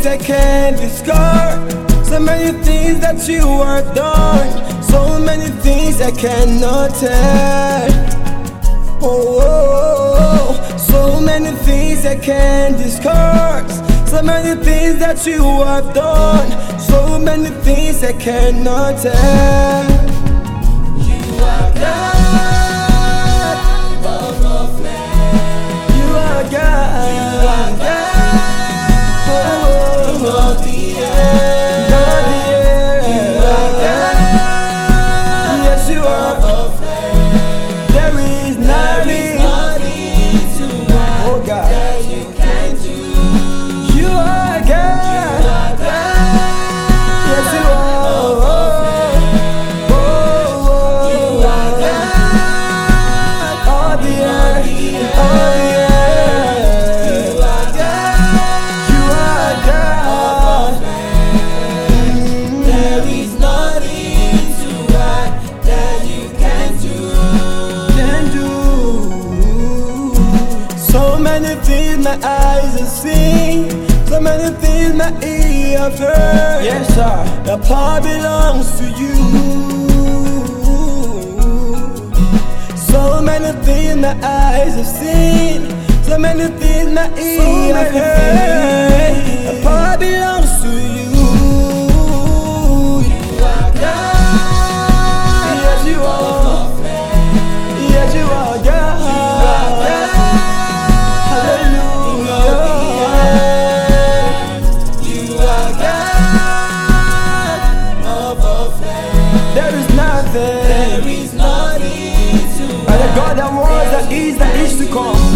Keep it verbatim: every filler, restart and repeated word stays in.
I can't discard, so many things that you have done, so many things I cannot tell. Oh, oh, oh, so many things I can't discard, so many things that you have done, so many things I cannot tell. You are God of all flesh. You are God. You are God Oh, of the earth. God, yeah. You are God Yes, you of are. all flesh. There is There is nothing. nothing too hard Oh God. that you can do. You are God. You are God. Yes, you are. Of all flesh. Oh, oh, You are God. all the earth, all the earth. You are God. You are God. Mm. There is nothing too hard that you can do. Can do so many things my eyes have seen, so many things my ears have heard. Yes, sir. The power belongs to you. So many things my eyes have seen, so many things my ears have heard. The power belongs to you. You are God. Yes, you are. Yes, you are God. Hallelujah. You are God of all flesh. There is nothing. There is nothing too And the hard God that was, that is, that is to come.